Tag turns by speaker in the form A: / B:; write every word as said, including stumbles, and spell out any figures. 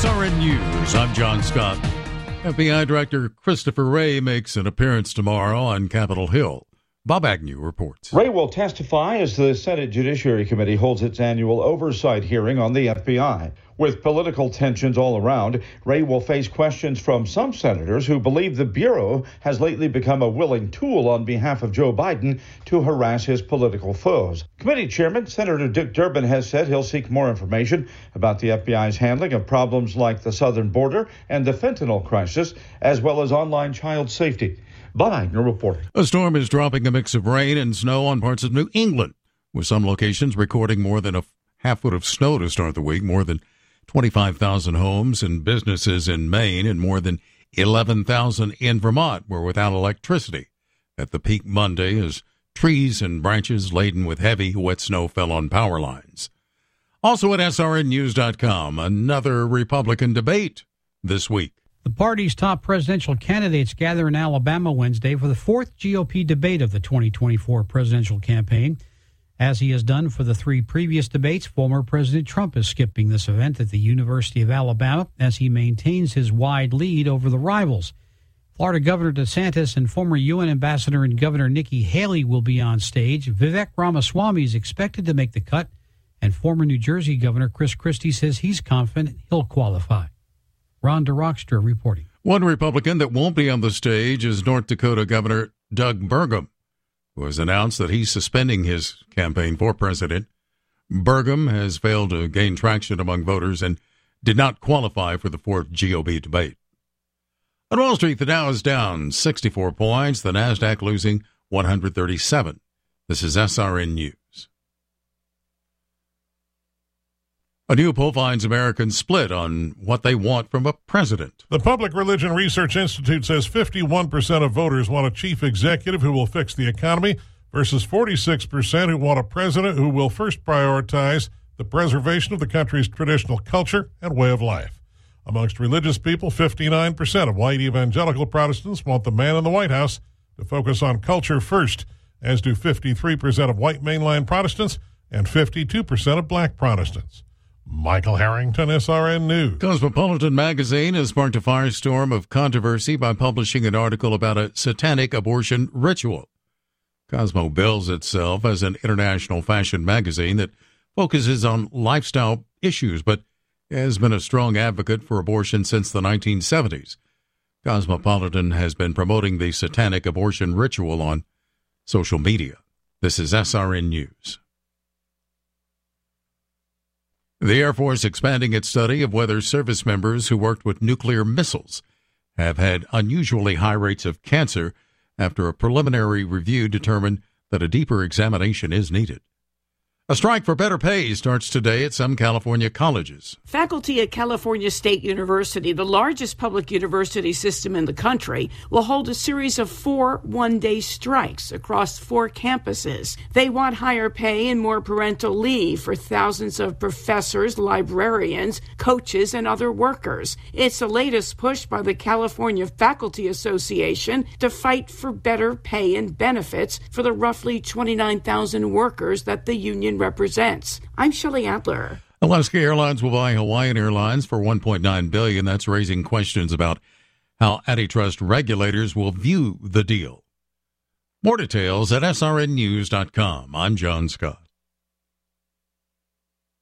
A: S R N News, I'm John Scott. F B I Director Christopher Wray makes an appearance tomorrow on Capitol Hill. Bob Agnew reports.
B: Wray will testify as the Senate Judiciary Committee holds its annual oversight hearing on the F B I. With political tensions all around, Wray will face questions from some senators who believe the Bureau has lately become a willing tool on behalf of Joe Biden to harass his political foes. Committee Chairman Senator Dick Durbin has said he'll seek more information about the F B I's handling of problems like the southern border and the fentanyl crisis, as well as online child safety. Bob Agnew reporting.
A: A storm is dropping a mix of rain and snow on parts of New England, with some locations recording more than a half foot of snow to start the week. More than twenty-five thousand homes and businesses in Maine and more than eleven thousand in Vermont were without electricity at the peak Monday as trees and branches laden with heavy, wet snow fell on power lines. Also at S R N news dot com, another Republican debate this week.
C: The party's top presidential candidates gather in Alabama Wednesday for the fourth G O P debate of the twenty twenty-four presidential campaign. As he has done for the three previous debates, former President Trump is skipping this event at the University of Alabama as he maintains his wide lead over the rivals. Florida Governor DeSantis and former U N Ambassador and Governor Nikki Haley will be on stage. Vivek Ramaswamy is expected to make the cut, and former New Jersey Governor Chris Christie says he's confident he'll qualify. Ron DeRockstra reporting.
A: One Republican that won't be on the stage is North Dakota Governor Doug Burgum, who has announced that he's suspending his campaign for president. Burgum has failed to gain traction among voters and did not qualify for the fourth G O P debate. On Wall Street, the Dow is down sixty-four points, the NASDAQ losing one hundred thirty-seven. This is S R N News. A new poll finds Americans split on what they want from a president.
D: The Public Religion Research Institute says fifty-one percent of voters want a chief executive who will fix the economy versus forty-six percent who want a president who will first prioritize the preservation of the country's traditional culture and way of life. Amongst religious people, fifty-nine percent of white evangelical Protestants want the man in the White House to focus on culture first, as do fifty-three percent of white mainline Protestants and fifty-two percent of black Protestants. Michael Harrington, S R N News.
A: Cosmopolitan magazine has sparked a firestorm of controversy by publishing an article about a satanic abortion ritual. Cosmo bills itself as an international fashion magazine that focuses on lifestyle issues, but has been a strong advocate for abortion since the nineteen seventies. Cosmopolitan has been promoting the satanic abortion ritual on social media. This is S R N News. The Air Force expanding its study of whether service members who worked with nuclear missiles have had unusually high rates of cancer after a preliminary review determined that a deeper examination is needed. A strike for better pay starts today at some California colleges.
E: Faculty at California State University, the largest public university system in the country, will hold a series of four one-day strikes across four campuses. They want higher pay and more parental leave for thousands of professors, librarians, coaches, and other workers. It's the latest push by the California Faculty Association to fight for better pay and benefits for the roughly twenty-nine thousand workers that the union represents. I'm Shelley Adler.
A: Alaska Airlines will buy Hawaiian Airlines for one point nine billion dollars. That's raising questions about how antitrust regulators will view the deal. More details at S R N news dot com. I'm John Scott.